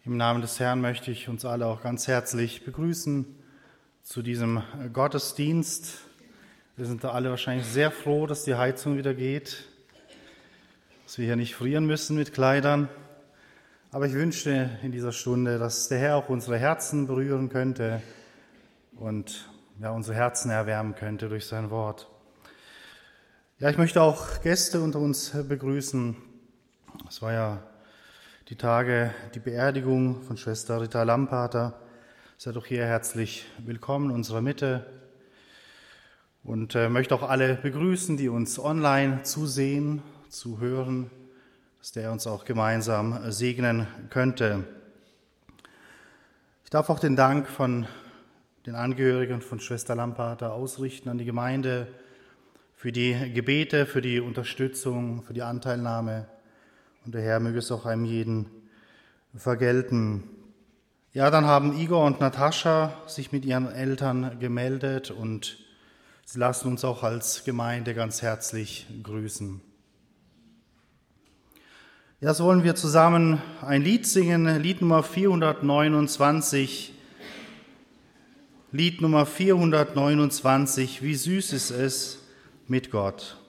Im Namen des Herrn möchte ich uns alle auch ganz herzlich begrüßen zu diesem Gottesdienst. Wir sind da alle wahrscheinlich sehr froh, dass die Heizung wieder geht, dass wir hier nicht frieren müssen mit Kleidern. Aber ich wünschte in dieser Stunde, dass der Herr auch unsere Herzen berühren könnte und unsere Herzen erwärmen könnte durch sein Wort. Ja, ich möchte auch Gäste unter uns begrüßen. Es war ja die Tage, die Beerdigung von Schwester Rita Lampater. Seid auch hier herzlich willkommen in unserer Mitte. Und möchte auch alle begrüßen, die uns online zusehen, zuhören, dass der uns auch gemeinsam segnen könnte. Ich darf auch den Dank von den Angehörigen von Schwester Lampater ausrichten an die Gemeinde für die Gebete, für die Unterstützung, für die Anteilnahme. Und der Herr möge es auch einem jeden vergelten. Ja, dann haben Igor und Natascha sich mit ihren Eltern gemeldet und sie lassen uns auch als Gemeinde ganz herzlich grüßen. Ja, so wollen wir zusammen ein Lied singen, Lied Nummer 429. Lied Nummer 429, wie süß ist es mit Gott.